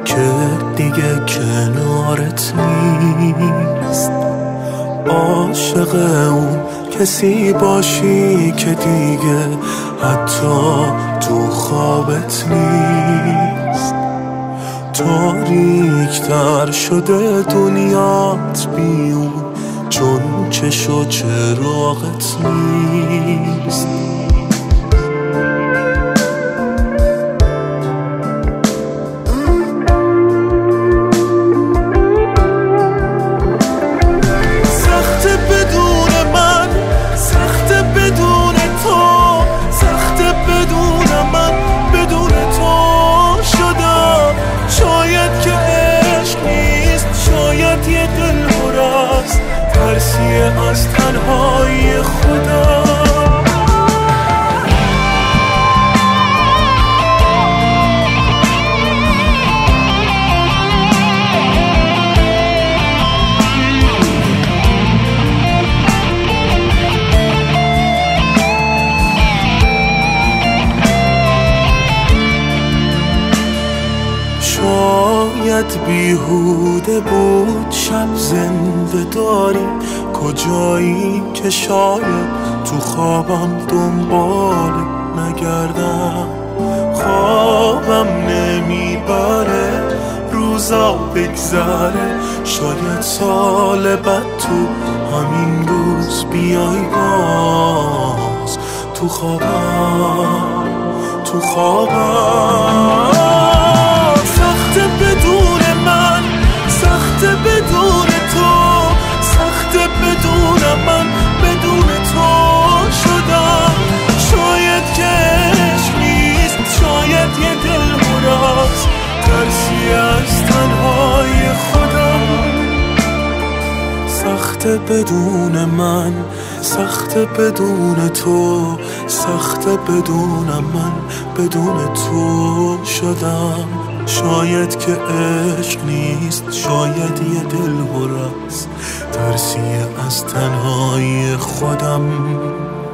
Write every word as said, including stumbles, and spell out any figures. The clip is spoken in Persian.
که دیگه کنارت نیست. عاشق اون کسی باشی که دیگه حتی تو خوابت نیست. تاریک‌تر شده دنیات بیون چون چش و چراغت نیست. ترسیه از تنهایی خدا. شاید بیهوده بود شب زنده داری، کجایی که شاید تو خوابم دنبال نگردم. خوابم نمیبره روزا بگذره، شاید سال بعد تو همین روز بیای باز تو خوابم تو خوابم. سخت بدون من، سخت بدون تو، سخت بدون من، بدون تو شدم. شاید که عشق نیست، شاید یه دل هراست، ترسی از تنهای خودم. سخت بدون من، سخت بدون تو، سخت بدون من، بدون تو شدم. شاید که عشق نیست، شاید یه دل هراست، ترسی از تنهای خودم.